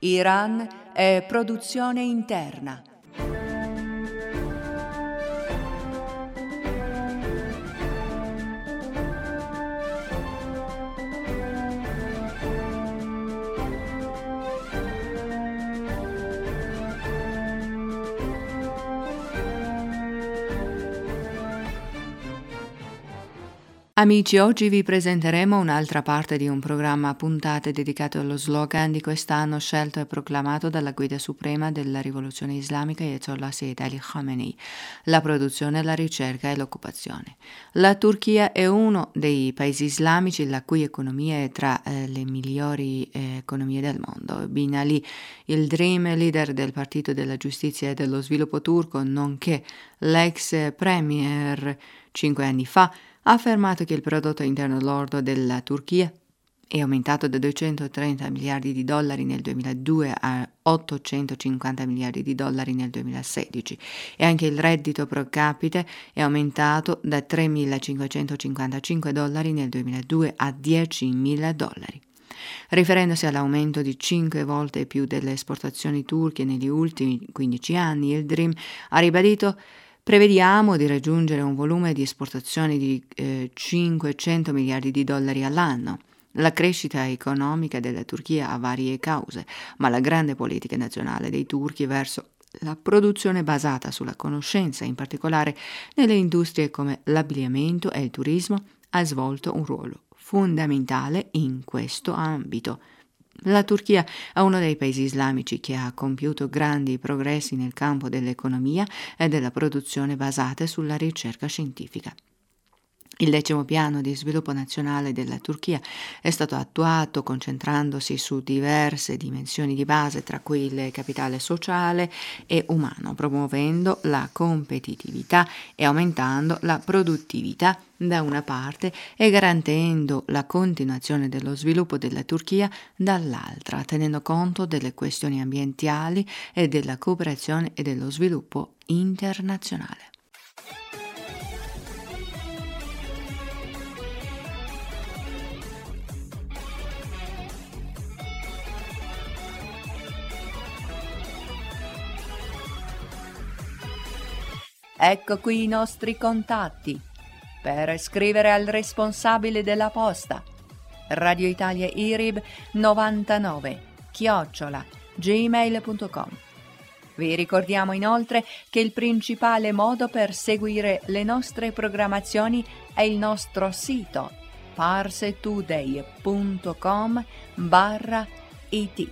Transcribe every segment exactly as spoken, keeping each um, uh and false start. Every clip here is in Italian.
Iran è produzione interna. Amici, oggi vi presenteremo un'altra parte di un programma a puntate dedicato allo slogan di quest'anno scelto e proclamato dalla guida suprema della rivoluzione islamica Ayatollah Sayyid Ali Khamenei: la produzione, la ricerca e l'occupazione. La Turchia è uno dei paesi islamici la cui economia è tra eh, le migliori eh, economie del mondo. Bin Ali, il Dream, leader del Partito della Giustizia e dello Sviluppo turco, nonché l'ex premier cinque anni fa, ha affermato che il prodotto interno lordo della Turchia è aumentato da duecentotrenta miliardi di dollari nel duemiladue a ottocentocinquanta miliardi di dollari nel duemilasedici e anche il reddito pro capite è aumentato da tremilacinquecentocinquantacinque dollari nel duemiladue a diecimila dollari. Riferendosi all'aumento di cinque volte più delle esportazioni turche negli ultimi quindici anni, il Dream ha ribadito: prevediamo di raggiungere un volume di esportazioni di eh, cinquecento miliardi di dollari all'anno. La crescita economica della Turchia ha varie cause, ma la grande politica nazionale dei turchi verso la produzione basata sulla conoscenza, in particolare nelle industrie come l'abbigliamento e il turismo, ha svolto un ruolo fondamentale in questo ambito. La Turchia è uno dei paesi islamici che ha compiuto grandi progressi nel campo dell'economia e della produzione basate sulla ricerca scientifica. Il decimo piano di sviluppo nazionale della Turchia è stato attuato concentrandosi su diverse dimensioni di base, tra cui il capitale sociale e umano, promuovendo la competitività e aumentando la produttività da una parte e garantendo la continuazione dello sviluppo della Turchia dall'altra, tenendo conto delle questioni ambientali e della cooperazione e dello sviluppo internazionale. Ecco qui i nostri contatti per scrivere al responsabile della posta: Radio Italia I R I B novantanove chiocciola gmail punto com. Vi ricordiamo inoltre che il principale modo per seguire le nostre programmazioni è il nostro sito parstoday punto com barra it.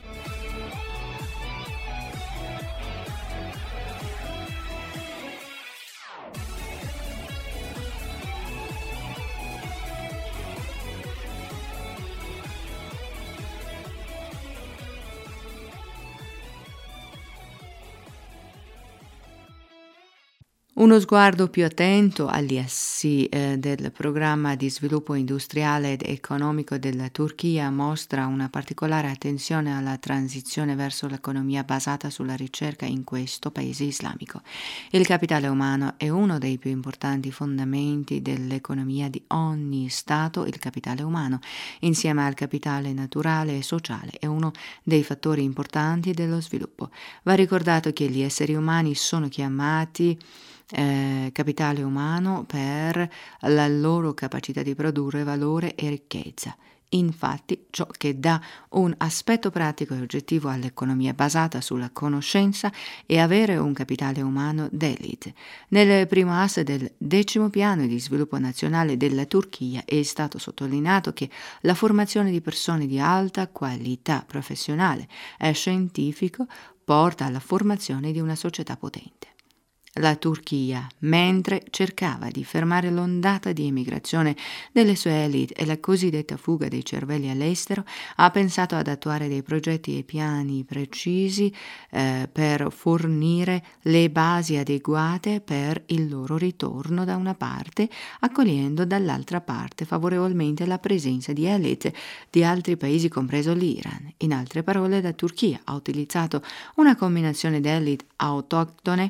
Uno sguardo più attento agli assi eh, del programma di sviluppo industriale ed economico della Turchia mostra una particolare attenzione alla transizione verso l'economia basata sulla ricerca in questo paese islamico. Il capitale umano è uno dei più importanti fondamenti dell'economia di ogni Stato. Il capitale umano, insieme al capitale naturale e sociale, è uno dei fattori importanti dello sviluppo. Va ricordato che gli esseri umani sono chiamati Eh, capitale umano per la loro capacità di produrre valore e ricchezza. Infatti, ciò che dà un aspetto pratico e oggettivo all'economia basata sulla conoscenza è avere un capitale umano d'élite. Nel primo asse del decimo piano di sviluppo nazionale della Turchia è stato sottolineato che la formazione di persone di alta qualità professionale e scientifico porta alla formazione di una società potente. La Turchia, mentre cercava di fermare l'ondata di emigrazione delle sue elite e la cosiddetta fuga dei cervelli all'estero, ha pensato ad attuare dei progetti e piani precisi eh, per fornire le basi adeguate per il loro ritorno da una parte, accogliendo dall'altra parte favorevolmente la presenza di elite di altri paesi, compreso l'Iran. In altre parole, la Turchia ha utilizzato una combinazione di elite autoctone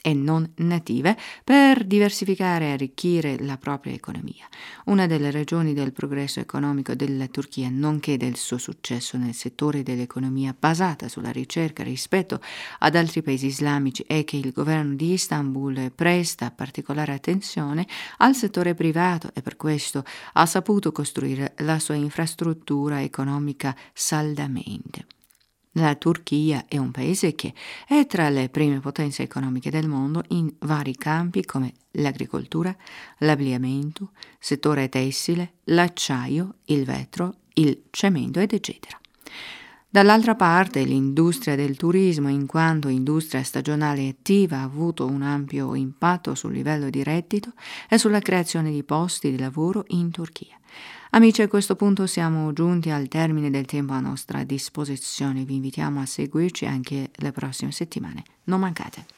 e non native per diversificare e arricchire la propria economia. Una delle ragioni del progresso economico della Turchia, nonché del suo successo nel settore dell'economia basata sulla ricerca rispetto ad altri paesi islamici, è che il governo di Istanbul presta particolare attenzione al settore privato e per questo ha saputo costruire la sua infrastruttura economica saldamente. La Turchia è un paese che è tra le prime potenze economiche del mondo in vari campi come l'agricoltura, l'abbigliamento, settore tessile, l'acciaio, il vetro, il cemento ed eccetera. Dall'altra parte, l'industria del turismo, in quanto industria stagionale attiva, ha avuto un ampio impatto sul livello di reddito e sulla creazione di posti di lavoro in Turchia. Amici, a questo punto siamo giunti al termine del tempo a nostra disposizione. Vi invitiamo a seguirci anche le prossime settimane. Non mancate.